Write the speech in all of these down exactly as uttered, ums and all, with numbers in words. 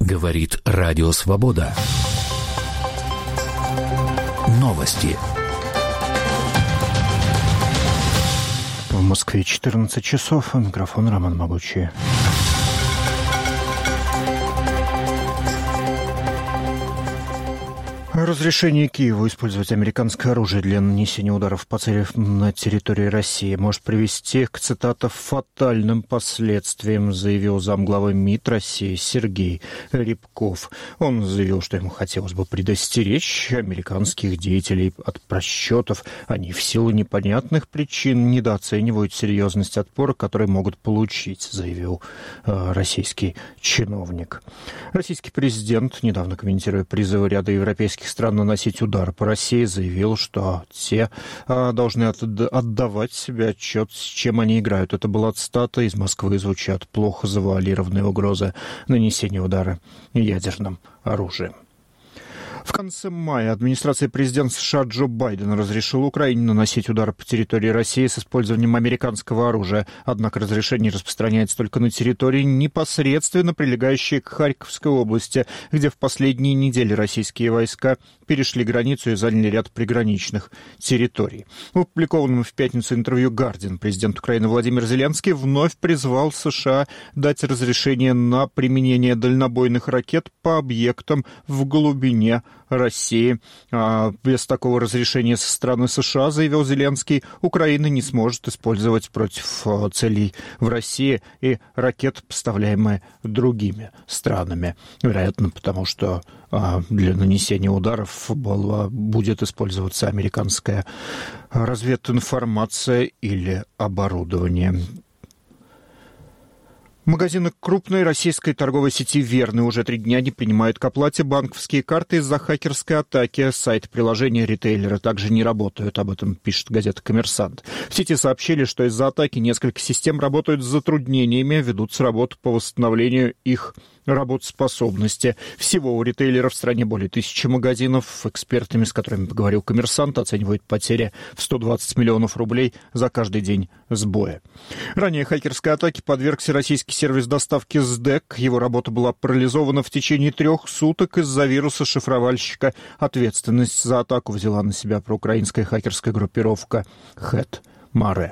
Говорит Радио Свобода. Новости. В Москве четырнадцать часов. Микрофон Роман Могучий. Разрешение Киеву использовать американское оружие для нанесения ударов по цели на территории России может привести к, цитата, «фатальным последствиям», заявил замглавы МИД России Сергей Рябков. Он заявил, что ему хотелось бы предостеречь американских деятелей от просчетов. Они в силу непонятных причин недооценивают серьезность отпора, который могут получить, заявил э, российский чиновник. Российский президент, недавно комментируя призывы ряда европейских стран наносить удар по России, заявил, что те а, должны от, отдавать себе отчет, с чем они играют. Это была цитата. Из Москвы звучат плохо завуалированные угрозы нанесения удара ядерным оружием. В конце мая администрация президента США Джо Байден разрешила Украине наносить удары по территории России с использованием американского оружия. Однако разрешение распространяется только на территории, непосредственно прилегающие к Харьковской области, где в последние недели российские войска перешли границу и заняли ряд приграничных территорий. В опубликованном в пятницу интервью «Гардиан» президент Украины Владимир Зеленский вновь призвал США дать разрешение на применение дальнобойных ракет по объектам в глубине России. А без такого разрешения со стороны США, заявил Зеленский, Украина не сможет использовать против целей в России и ракет, поставляемые другими странами. Вероятно, потому что а, для нанесения ударов была, будет использоваться американская развединформация или оборудование. Магазины крупной российской торговой сети «Верный» уже три дня не принимают к оплате банковские карты из-за хакерской атаки. Сайт приложения ритейлера также не работают. Об этом пишет газета «Коммерсант». В сети сообщили, что из-за атаки несколько систем работают с затруднениями, ведутся работы по восстановлению их работоспособности. Всего у ритейлеров в стране более тысячи магазинов. Экспертами, с которыми поговорил «Коммерсант», оценивают потери в сто двадцать миллионов рублей за каждый день сбоя. Ранее хакерской атаке подвергся российский сервис доставки СДЭК. Его работа была парализована в течение трех суток из-за вируса шифровальщика. Ответственность за атаку взяла на себя проукраинская хакерская группировка Хэт-Маре.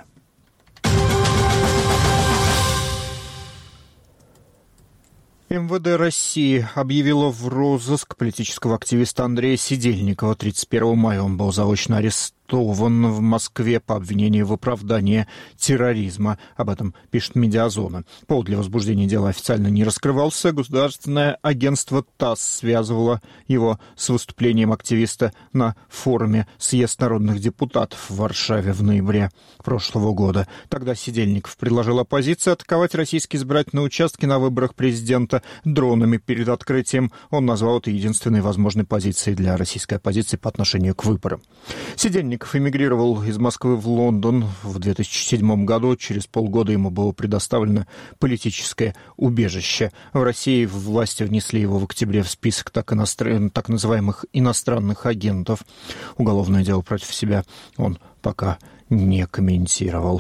МВД России объявило в розыск политического активиста Андрея Сидельникова. тридцать первого мая он был заочно арестован в Москве по обвинению в оправдании терроризма. Об этом пишет «Медиазона». Повод для возбуждения дела официально не раскрывался. Государственное агентство ТАСС связывало его с выступлением активиста на форуме «Съезд народных депутатов» в Варшаве в ноябре прошлого года. Тогда Сидельников предложил оппозиции атаковать российские избирательные участки на выборах президента дронами перед открытием. Он назвал это единственной возможной позицией для российской оппозиции по отношению к выборам. Сидельников эмигрировал из Москвы в Лондон в две тысячи седьмом году. Через полгода ему было предоставлено политическое убежище. В России власти внесли его в октябре в список так, иностран... так называемых иностранных агентов. Уголовное дело против себя он пока не комментировал.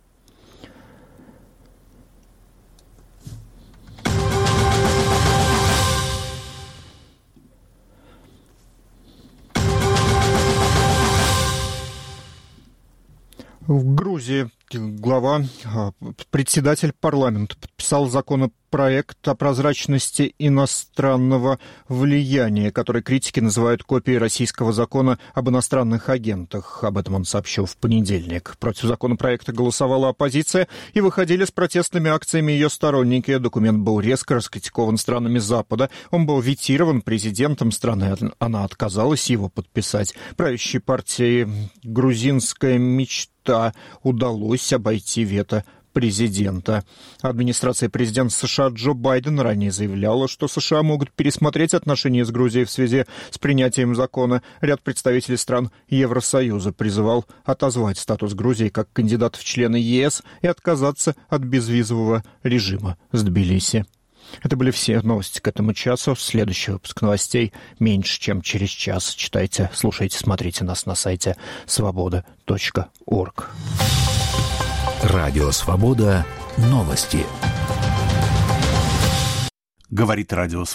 В Грузии глава, председатель парламента подписал законопроект о прозрачности иностранного влияния, который критики называют копией российского закона об иностранных агентах. Об этом он сообщил в понедельник. Против законопроекта голосовала оппозиция, и выходили с протестными акциями ее сторонники. Документ был резко раскритикован странами Запада. Он был ветирован президентом страны. Она отказалась его подписать. Правящей партии «Грузинская мечта» удалось обойти вето президента. Администрация президента США Джо Байден ранее заявляла, что США могут пересмотреть отношения с Грузией в связи с принятием закона. Ряд представителей стран Евросоюза призывал отозвать статус Грузии как кандидата в члены ЕС и отказаться от безвизового режима с Тбилиси. Это были все новости к этому часу. Следующий выпуск новостей меньше, чем через час. Читайте, слушайте, смотрите нас на сайте свобода точка орг. Радио «Свобода». Новости. Говорит Радио «Свобода».